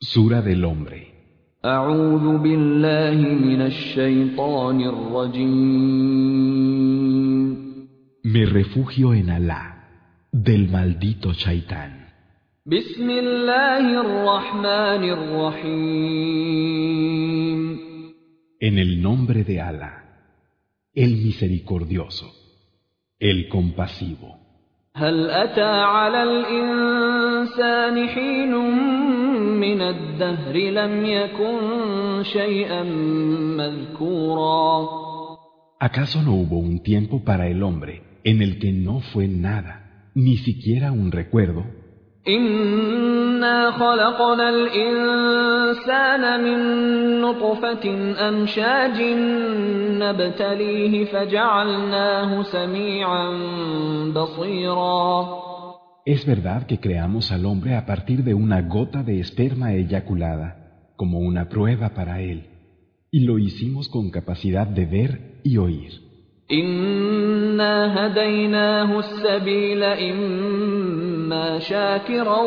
Sura del hombre. أعوذ بالله من الشيطان الرجيم. Me refugio en Alá, del maldito Shaitán. بسم الله الرحمن الرحيم. En el nombre de Alá, el misericordioso, el compasivo. هل أتى على الإنسان حين من الدهر لم يكن شيئا مذكورا. ¿Acaso no hubo un tiempo para el hombre en el que no fue nada, ni siquiera un recuerdo? إنا خلقنا الإنسان من نطفة أمشاج نبتليه فجعلناه سميعا بصيرا. Es verdad que creamos al hombre a partir de una gota de esperma eyaculada, como una prueba para él, y lo hicimos con capacidad de ver y oír. إنا هديناه السبيل إما شاكرا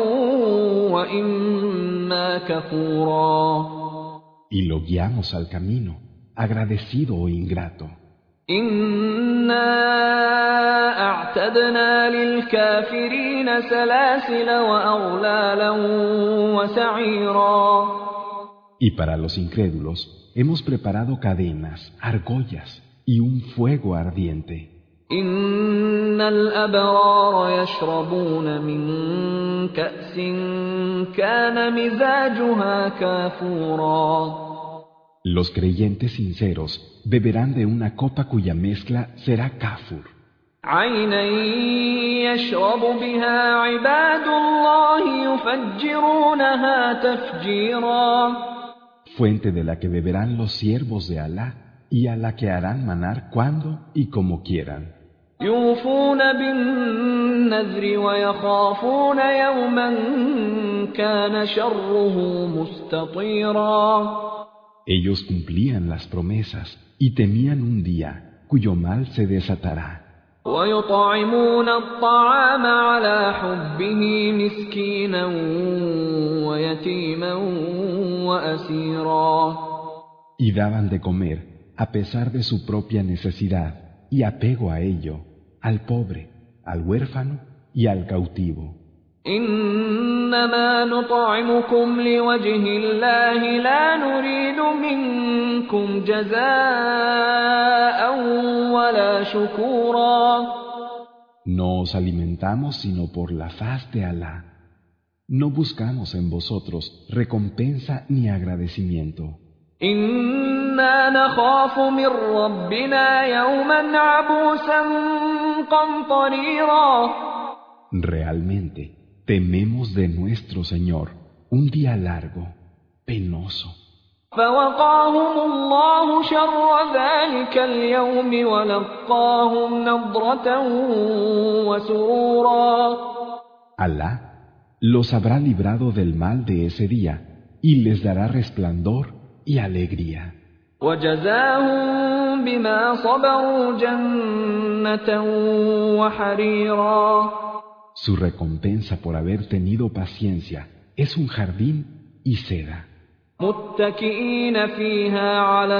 وإما كفورا. Y lo guiamos al camino, agradecido o ingrato. إنا أعتدنا للكافرين سلاسل وأغلالا وسعيرا. Y para los incrédulos hemos preparado cadenas, argollas y un fuego ardiente. إن الأبرار يشربون من كأس كان مزاجها كافورا. Los creyentes sinceros beberán de una copa cuya mezcla será kafur, عينا يشرب بها عباد الله يفجرونها تفجيرا. fuente de la que beberán los siervos de Alá y a la que harán manar cuando y como quieran. يوفون بالنذر ويخافون يوما كان شره مستطيرا. Ellos cumplían las promesas y temían un día cuyo mal se desatará. ويطعمون الطعام على حبه مسكينا ويتيما وأسيرا. Y daban de comer, a pesar de su propia necesidad y apego a ello, al pobre, al huérfano y al cautivo. إنما نطعمكم لوجه الله لا نريد منكم جزاء ولا شكورا. No os alimentamos sino por la faz de Alá. No buscamos en vosotros recompensa ni agradecimiento. إنا نخاف من ربنا يوما عبوسا قمطريرا. Realmente tememos de nuestro Señor un día largo, penoso. فوقاهم الله شر ذلك اليوم ولقاهم نضرة وسرورا. Alá los habrá librado del mal de ese día y les dará resplandor y alegría. وجزاهم بما صبروا جنة وحريرا. Su recompensa por haber tenido paciencia es un jardín y seda. متكئين فيها على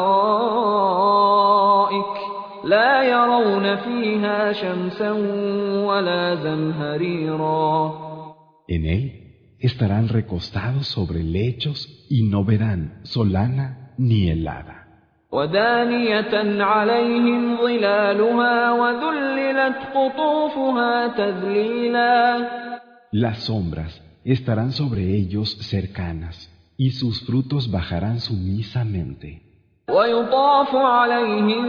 الأرائك لا يرون فيها شمسا ولا زمهريرا. En él estarán recostados sobre lechos y no verán solana ni helada. ودانية عليهم ظلالها وذللت قطوفها تذليلا. Las sombras estarán sobre ellos cercanas y sus frutos bajarán sumisamente. ويطاف عليهم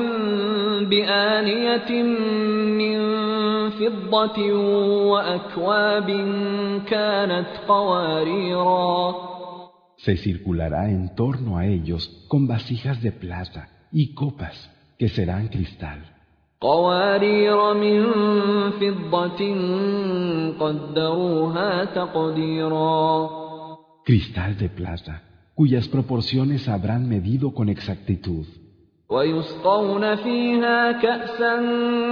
بآنية من فضة وأكواب كانت قواريرا. Se circulará en torno a ellos con vasijas de plata y copas que serán cristal. قوارير من فضة قدروها تقديرا. Cristal de plata, cuyas proporciones habrán medido con exactitud. ويسقون فيها كأسا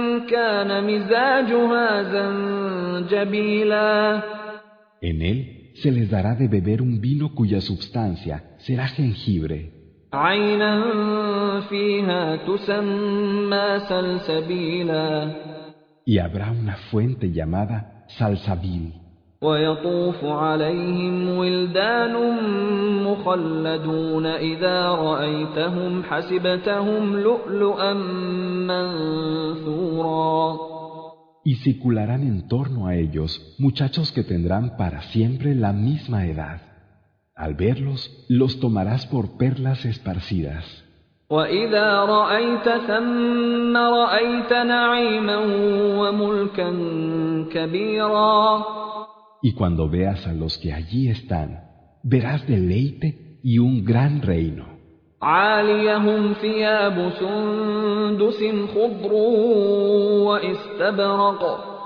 كان مزاجها زنجبيلا. En él se les dará de beber un vino cuya substancia será jengibre. عينا فيها تسمى سلسبيلا Y habrá una fuente llamada Salsabil. ويطوف عليهم ولدان مخلدون إذا رأيتهم حسبتهم لؤلؤا منثورا Y circularán en torno a ellos muchachos que tendrán para siempre la misma edad. Al verlos, los tomarás por perlas esparcidas. وإذا رأيت ثم رأيت نعيما وملكا كبيرا Y cuando veas a los que allí están, verás deleite y un gran reino. عاليهم ثياب سندس خضر واستبرق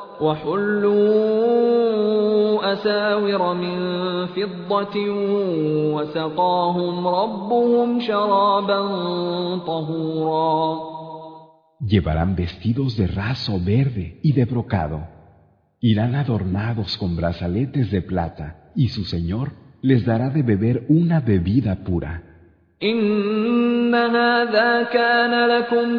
وحلوا أساور من فضة وسقاهم ربهم شرابا طهورا Llevarán vestidos de raso verde y de brocado. Irán adornados con brazaletes de plata, y su Señor les dará de beber una bebida pura. إن هذا كان لكم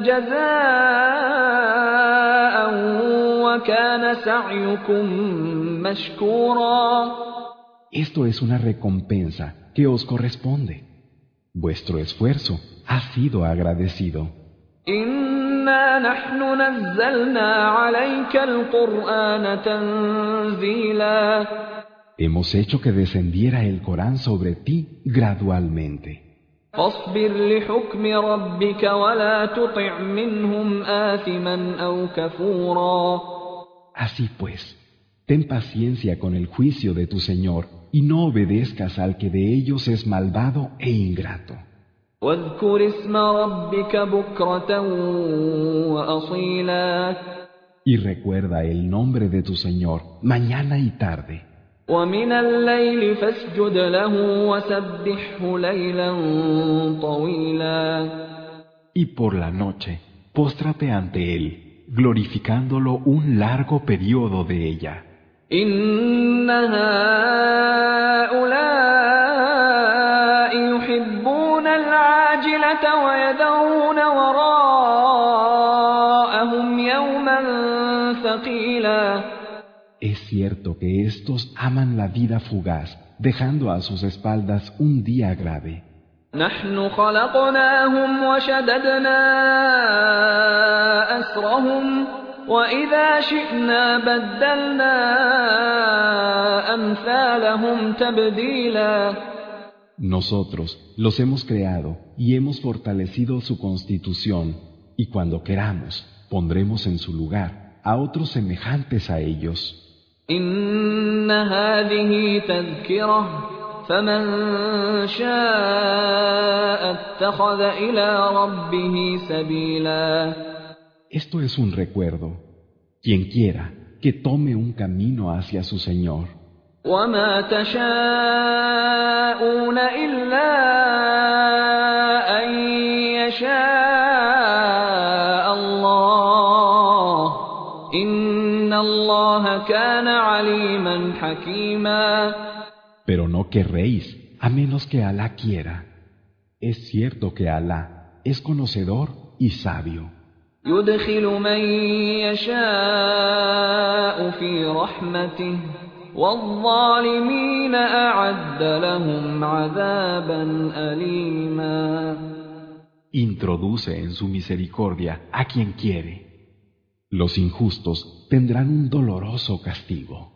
جزاء وكان سعيكم مشكورا Esto es una recompensa que os corresponde. Vuestro esfuerzo ha sido agradecido. إنا نحن نزلنا عليك القرآن تنزيلا Hemos hecho que descendiera el Corán sobre ti gradualmente. فاصبر لحكم ربك ولا تطع منهم آثما أو كفورا Así pues, ten paciencia con el juicio de tu Señor y no obedezcas al que de ellos es malvado e ingrato. واذكر اسم ربك بكرة وأصيلا Y recuerda el nombre de tu Señor mañana y tarde. ومن الليل فاسجد له وسبحه ليلا طويلا Y por la noche, póstrate ante Él, glorificándolo un largo periodo de ella. إن هؤلاء يحبون العاجلة ويذرون وراءهم يوما ثقيلا Es cierto que éstos aman la vida fugaz, dejando a sus espaldas un día grave. نحن خلقناهم وشددنا أسرهم وإذا شئنا بدلنا أمثالهم تبديلا Nosotros los hemos creado y hemos fortalecido su constitución, y cuando queramos, pondremos en su lugar a otros semejantes a ellos. إن هذه تذكرة فمن شاء اتخذ إلى ربه سبيلا Esto es un recuerdo. Quien quiera, que tome un camino hacia su Señor. وما تشاءون إلا أن يشاء الله إن الله كان عليما حكيما Pero no querréis, a menos que Alá quiera. Es cierto que Alá es conocedor y sabio. يدخل من يشاء في رحمته والظالمين أعد لهم عذابا أليما Introduce en su misericordia a quien quiere. Los injustos tendrán un doloroso castigo.